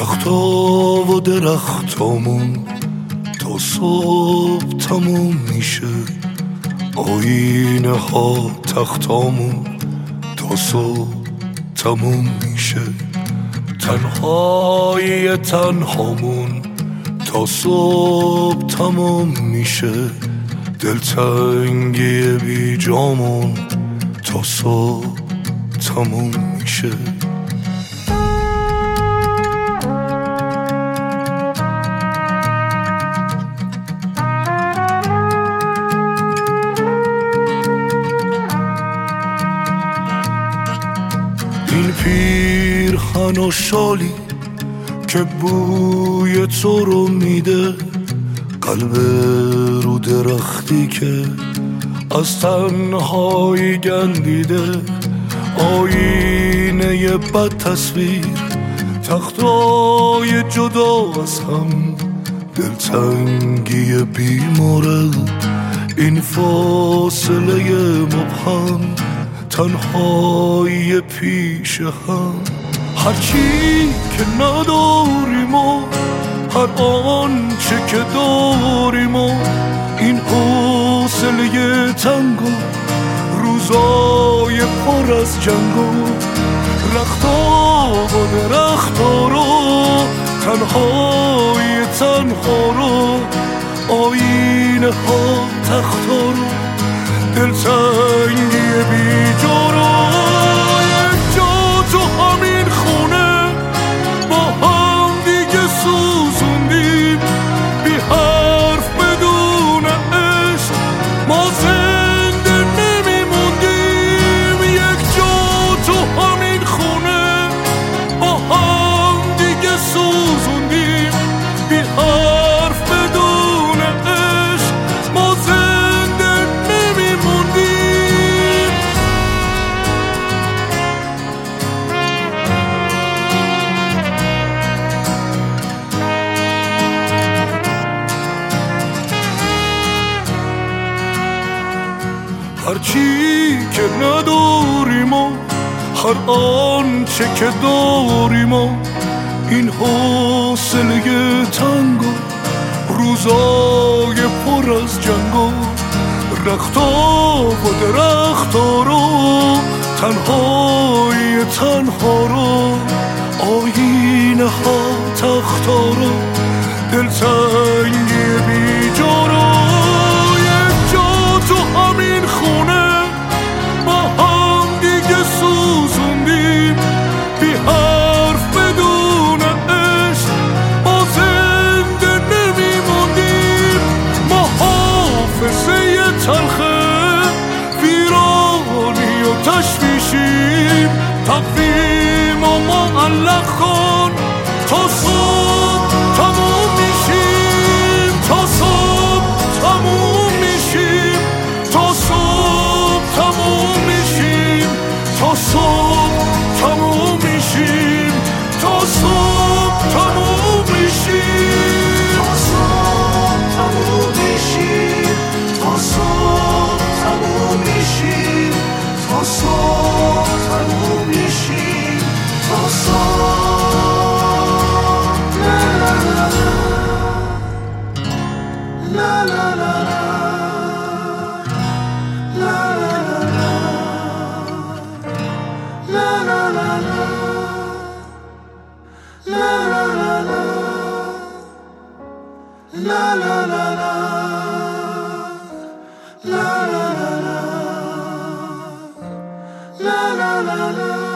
تختا و درختامون تا صبح تموم میشه، آینه ها تختامون تا صبح تموم میشه، تنهایی تنهامون تا صبح تموم میشه، دلتنگی بی جامون تا صبح تموم میشه. این پیرهن و شالی که بوی تو رو میده، قلب رو درختی که از تنهایی گندیده، آینه بد تصویر، تختای جدا از هم، دلتنگی بیمورد، این فاصله مبهم، تنهایی پیش هم. هرچی که نداریم و هر آنچه که داریم و این حوصله تنگ و روزای پر از جنگ و رختا و درختا رو، تنهای تنها رو، آینه ها تختا رو، دلتنگی بی جا رو. یک جا تو همین خونه با هم دیگه سوزوندیم، بی حرف بدون عشق ما زنده نمیموندیم. یک جا تو همین خونه با هم دیگه سوزوندیم، بی حرف بدون عشق ما زنده نمیموندیم. هرچی که نداریم و هر آنچه که داریم و این حوصله تنگ و روزای پر از جنگ و رختا و درختا رو، تنهای تنها رو، آینه ها تختا رو، دلتنگی بی جا رو. یک جا تو همین خونه با هم دیگه سوزوندیم، بی حرف بدون عشق ما زنده نمیموندیم. ما حافظه تلخه ویرانی و تشویشیم، تقویم و معلق کن تا صبح تموم میشیم، تا صبح تموم میشیم، تا صبح تموم میشیم، تا صبح تموم میشیم، تا صبح تموم میشیم، تا صبح تموم میشیم، تا صبح تموم میشیم، تا صبح تموم میشیم، تا صبح. لا لا لا لا لا لا لا لا لا لا